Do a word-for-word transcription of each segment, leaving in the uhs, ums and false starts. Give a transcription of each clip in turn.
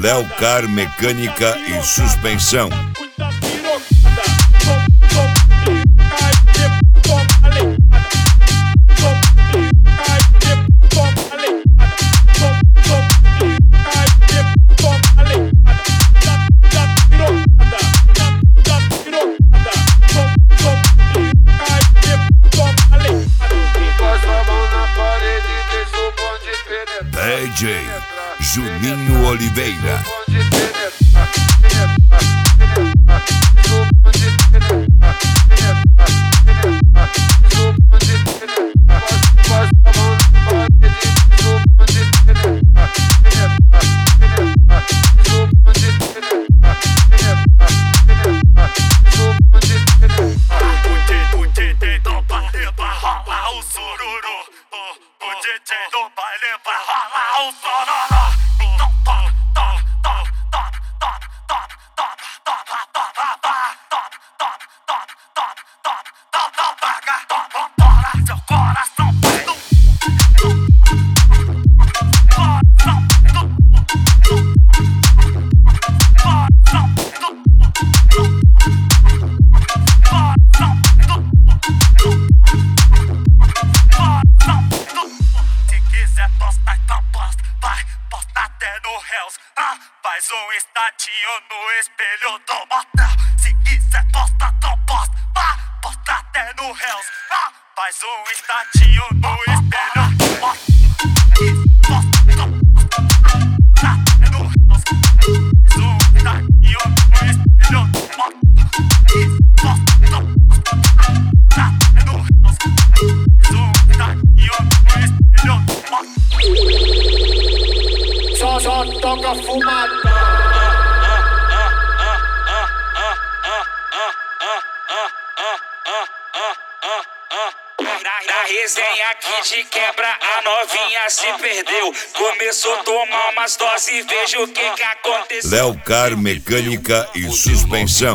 Léo Car Mecânica e Suspensão. D J Juninho Oliveira. Faz um estatinho no espelho do motel. Se quiser posta, então posta. Vá, posta até no Hells. Ah, faz um estatinho no espelho do motel. Só, só toca fumada. Na resenha que te quebra, a novinha se perdeu. Começou a tomar umas doses e veja o que que aconteceu. Léo Car Mecânica e Suspensão.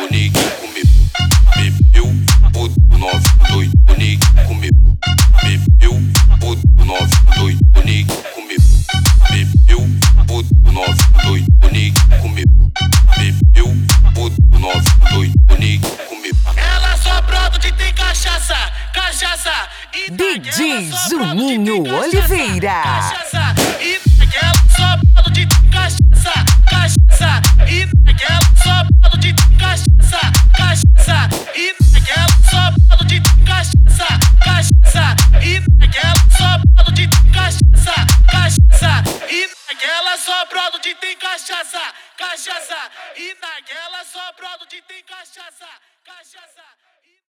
Ela só brota de tem cachaça, cachaça e D J Juninho Oliveira. Cachaça e ela só brota de tem cachaça, cachaça e ela só brota de tem cachaça, cachaça e ela só brota de tem cachaça, cachaça e ela só brota de tem cachaça, cachaça e ela só brota de tem cachaça, cachaça.